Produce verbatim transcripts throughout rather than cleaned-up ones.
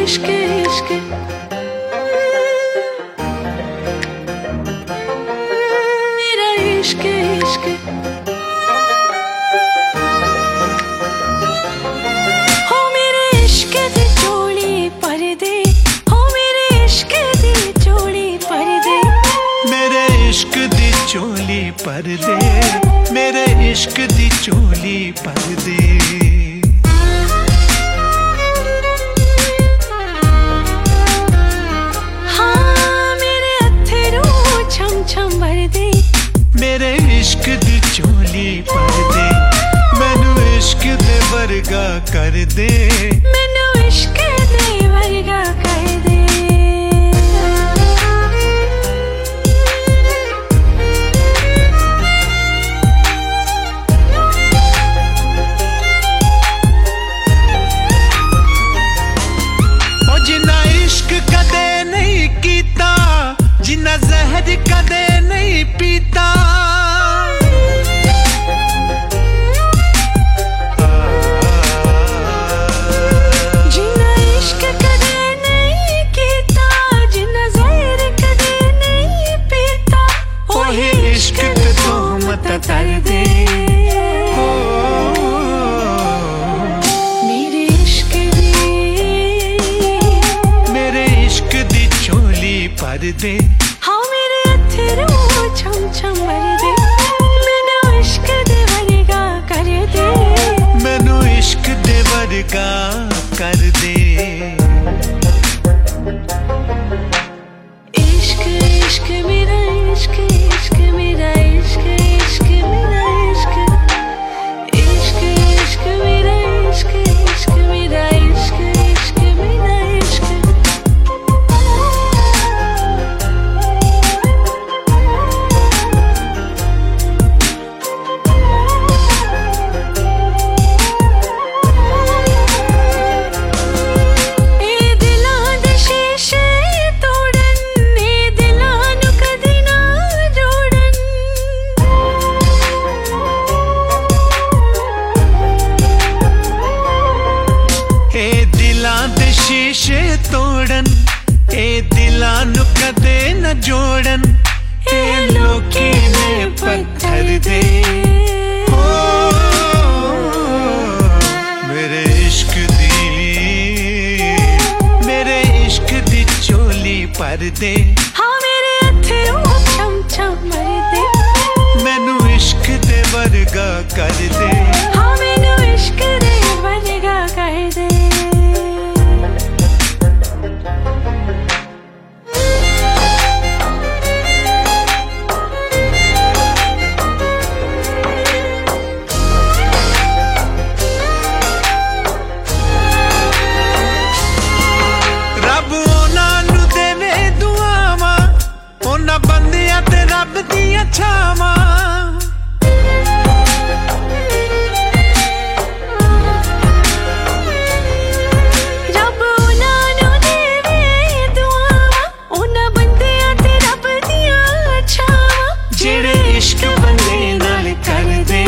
इश्क इश्क मेरा इश्क इश्क हो मेरे इश्क दी चोली परदे हो मेरे इश्क दी चोली परदे मेरे इश्क दी चोली परदे मेरे इश्क दी चोली परदे मेरे इश्क दी चोली परदे मैनू इश्क दे वर्गा कर दे मैनू इश्क दे वर्गा कर दे ओ जिन्ना इश्क कदे नहीं कीता जिन्ना जहर कदे नहीं पीता जिन्ना इश्क कदे नहीं कीता जिन्ना जहर कदे नहीं पीता ओही इश्क ते तोहमत कर दे मेरे इश्क दी मेरे इश्क दी चोली परदे हाँ मेरे अथरू छम छम वरदे मैनू इश्क दे वर्गा कर दे मैनू इश्क दे वर्गा कर दे इश्क इश्क मेरा इश्क इश्क मेरा इश्क इश्क मेरा इश्क इश्क इश्क मेरा इश्क इश्क मेरा इश्क इश्क मेरा इश्क शीशे तोड़न ए दिलां नू कदे न जोड़न ए लोकी ने पत्थर दे ओ मेरे इश्क दी मेरे इश्क दी चोली परदे हाँ मेरे अथरू छम छम वरदे मैनू इश्क दे वर्गा कर दे हाँ मैनू इश्क दे वर्गा कर दे बंदियां ते रब दियां छावां रब उन्हां नू देवे दुआवां उन्हां बंदियां ते रब दियां छावां जेड़े इश्क बंदे नाल कर दे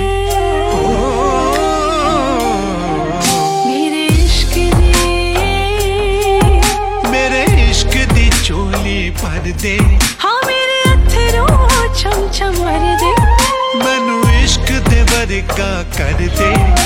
मेरे इश्क दी मेरे इश्क दी चोली परदे हाँ मेरे अथरू छम छम वरदे मैनू इश्क दे वर्गा कर दे।